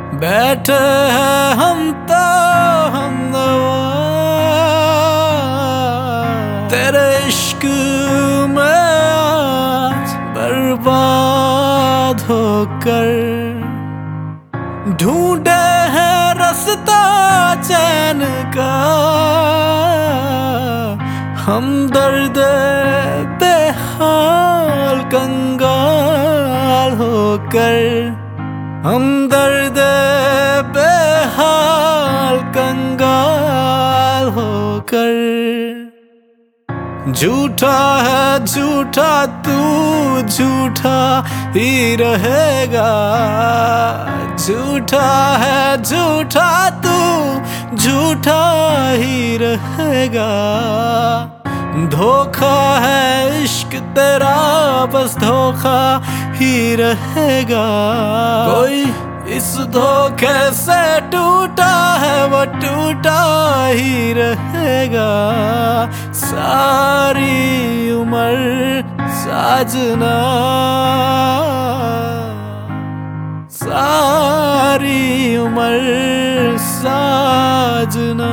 बैठे हैं हम तो हमनवा तेरे इश्क में आज बर्बाद होकर। ढूंढे हैं रास्ता चैन का हम दर्द बेहाल कंगाल होकर। हम दर्द बेहाल कंगाल होकर। झूठा है झूठा तू झूठा ही रहेगा। झूठा है झूठा तू झूठा ही रहेगा। धोखा है इश्क तेरा बस धोखा ही रहेगा। कोई इस धोखे से टूटा है वो टूटा ही रहेगा। सारी उम्र साजना सारी उम्र साजना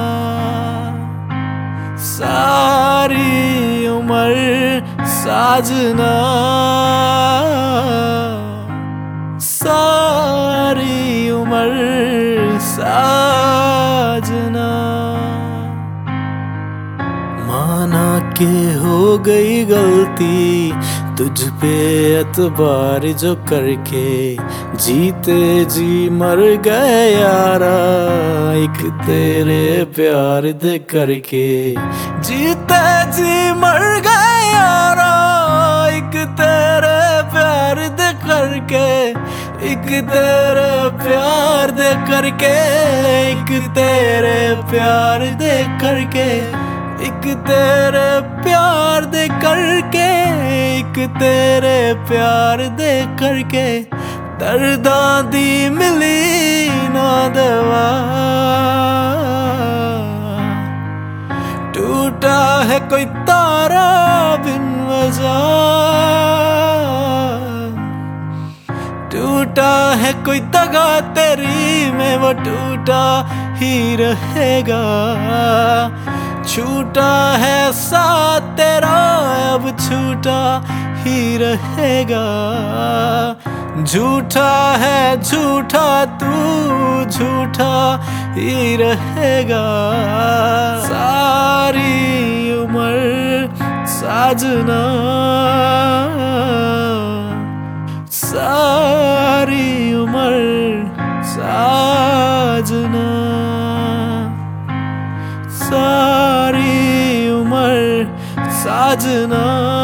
सारी उम्र साजना सारी उम्र साजना। माना के हो गई गलती तुझ पे एतबार जो करके। जीते जी मर गए यारा एक तेरे प्यार दे करके। जीते जी मर गए यारा एक तेरे प्यार दे करके। एक तेरे प्यार दे करके एक तेरे प्यार दे करके। एक तेरे प्यार दे करके एक तेरे प्यार दे करके। दर्दां दी मिली ना दवा टूटा है कोई तारा बिन वजह। टूटा है कोई दगा तेरी में वो टूटा ही रहेगा। छूटा है साथ तेरा अब छूटा ही रहेगा। झूठा है झूठा तू झूठा ही रहेगा। सारी उम्र साजना सारी उम्र साजना सारी उम्र साजना।